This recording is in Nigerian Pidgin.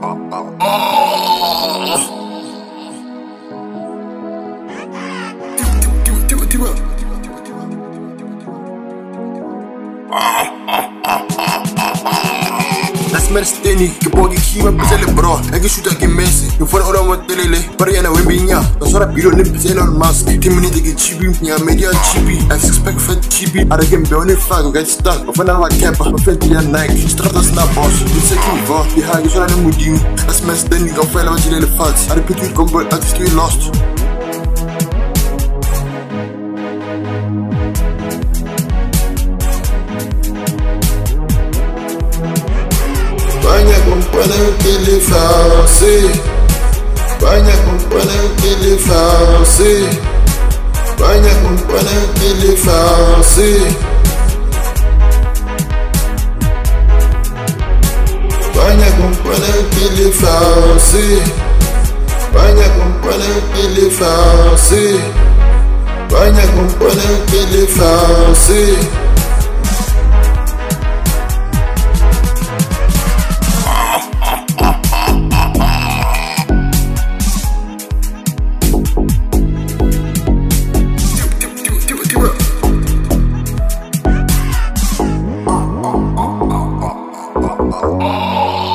Steni, che poi chi mi pesa le bro, e che sciuta che messi, non fuori ora motelele, pari a wembigna, non sarà bilo ne pesa Elon Musk, ti minute che cibi, mi ha media cibi, I expect fat cibi, a regem beone fago, get stuck, ma fanno la kepa, ma fenti a Nike, strada snap boss, non sai chi va, di hagi sono nel mudin, a smash Steni, che fai la vagina le fazzi, a ripetere il combo, a ti lost. Banha comprando que ele faz, banha comprando que ele faz, banha comprando que ele faz, banha comprando que ele faz, banha comprando que ele faz, banha comprando que ele faz. Oh.